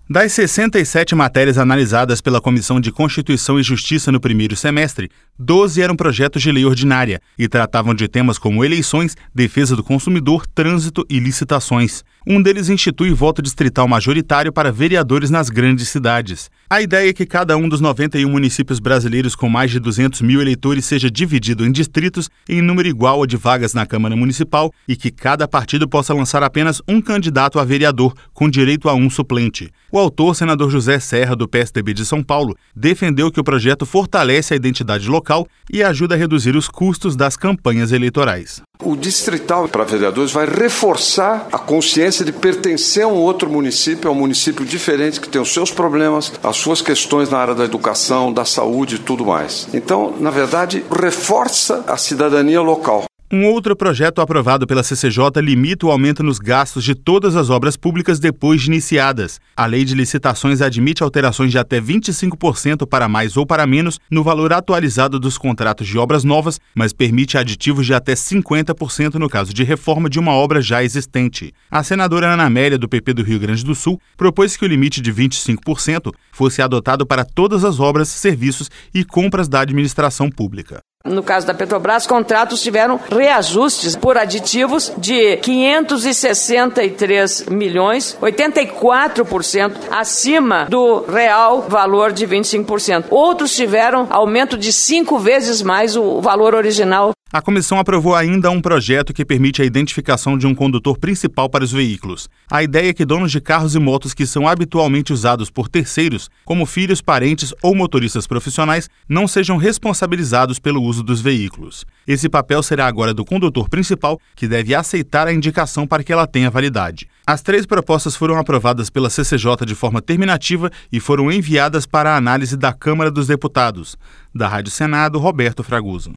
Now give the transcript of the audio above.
Das 67 matérias analisadas pela Comissão de Constituição e Justiça no primeiro semestre, 12 eram projetos de lei ordinária e tratavam de temas como eleições, defesa do consumidor, trânsito e licitações. Um deles institui voto distrital majoritário para vereadores nas grandes cidades. A ideia é que cada um dos 91 municípios brasileiros com mais de 200 mil eleitores seja dividido em distritos em número igual ao de vagas na Câmara Municipal e que cada partido possa lançar apenas um candidato a vereador, com direito a um suplente. O autor, senador José Serra, do PSDB de São Paulo, defendeu que o projeto fortalece a identidade local e ajuda a reduzir os custos das campanhas eleitorais. O distrital para vereadores vai reforçar a consciência de pertencer a um outro município, a um município diferente que tem os seus problemas, as suas questões na área da educação, da saúde e tudo mais. Então, na verdade, reforça a cidadania local. Um outro projeto aprovado pela CCJ limita o aumento nos gastos de todas as obras públicas depois de iniciadas. A lei de licitações admite alterações de até 25% para mais ou para menos no valor atualizado dos contratos de obras novas, mas permite aditivos de até 50% no caso de reforma de uma obra já existente. A senadora Ana Amélia, do PP do Rio Grande do Sul, propôs que o limite de 25% fosse adotado para todas as obras, serviços e compras da administração pública. No caso da Petrobras, contratos tiveram reajustes por aditivos de 563 milhões, 84% acima do real valor de 25%. Outros tiveram aumento de 5 vezes mais o valor original. A comissão aprovou ainda um projeto que permite a identificação de um condutor principal para os veículos. A ideia é que donos de carros e motos que são habitualmente usados por terceiros, como filhos, parentes ou motoristas profissionais, não sejam responsabilizados pelo uso dos veículos. Esse papel será agora do condutor principal, que deve aceitar a indicação para que ela tenha validade. As 3 propostas foram aprovadas pela CCJ de forma terminativa e foram enviadas para a análise da Câmara dos Deputados. Da Rádio Senado, Roberto Fraguso.